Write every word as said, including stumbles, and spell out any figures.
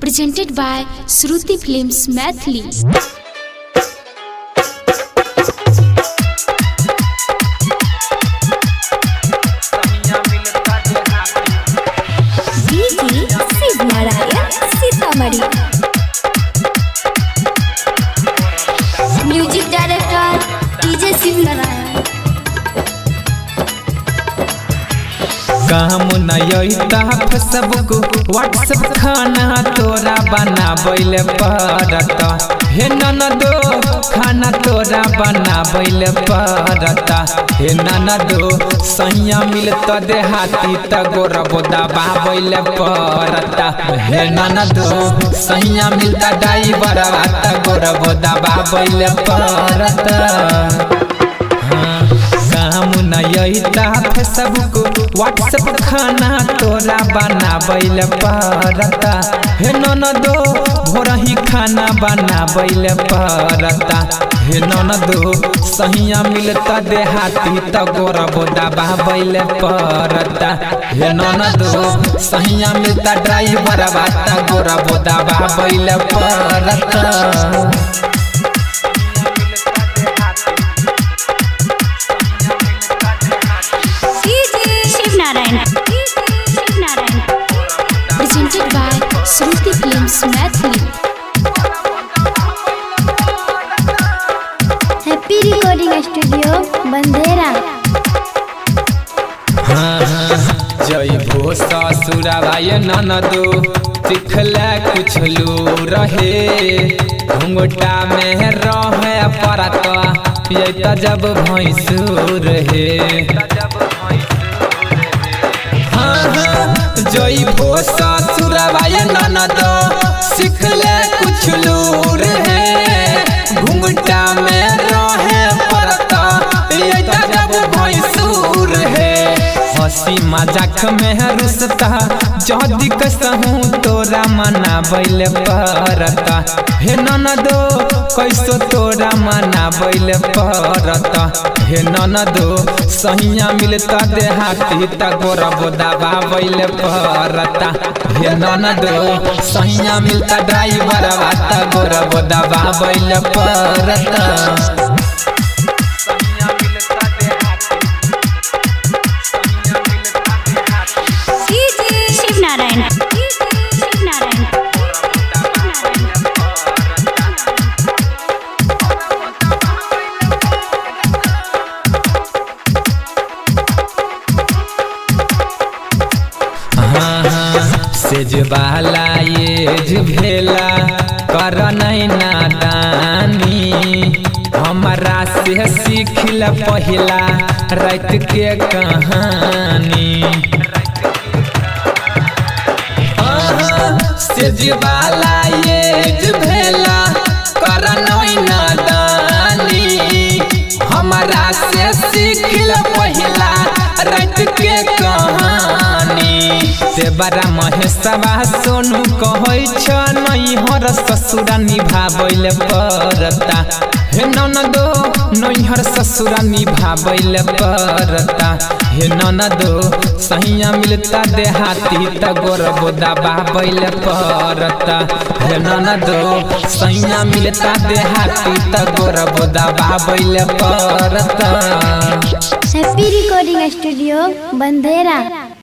presented by Shruti Films Maithili. Music director DJ Shiv Narayan. काम नयता Facebook WhatsApp खाना तोरा बनाबैल पड़ता हे ननदो खाना तोरा बनाबैल पड़ता हे ननदो सैया मिलत देहाती त गोरबो दबाबैल पड़ता हे ननदो सैया मिलता ड्राइवरवा त गोरबो दबाबैल पड़ता काम नयता फेसबुक व्हाट्सएप खाना तोरा बनाबैल पड़ता हे ननदो भोरही खाना बनाबैल पड़ता हे ननदो सहिया मिलता देहाती त गोरबो दबाबैल पड़ता हे ननदो सहिया मिलता ड्राइवरवा त गोरबो दबाबैल पड़ता। Presented by Shruti Films Maithili. Happy recording studio Bandera. हाँ हाँ जय भो ससुरवा ननदो सिखला कुछ लो रहे घुंघटा में रहे परता पियता जब भैंसुर हे। हाँ हाँ जय भो ससुरवा ननदो सिखले कुछ लूर है घुंघटा में रहे परता पियता जब भैंसुर है। हंसी मजाक में रुसता जदी कसहूँ तोरा मनाबैल पड़ता हे ननदो कैसो तोरा मनाबैल पड़ता हे ननदो सहिया मिलता देहाती त गोरबो दबाबैल पड़ता हे ननदो सहिया मिलता ड्राइवरवा त गोरबो दबाबैल पड़ता। सेज बाला एज भेला कर नहीं नादानी हमारा से सीखल पहिला रात के कहानी। सेज बाला एज भेला कर नहीं नादानी हमारा से सीखल पहिला रात के कहानी। बड़ा महेशवा सोनू कहै छ नैहर ससुरा निभाबैल पड़ता हे ननदो नैहर ससुरा निभाबैल पड़ता हे ननदो सहिया मिलता देहाती त गोरबो दबाबैल पड़ता हे ननदो सहिया मिलता देहाती त गोरबो दबाबैल पड़ता। Happy recording studio बंदेरा।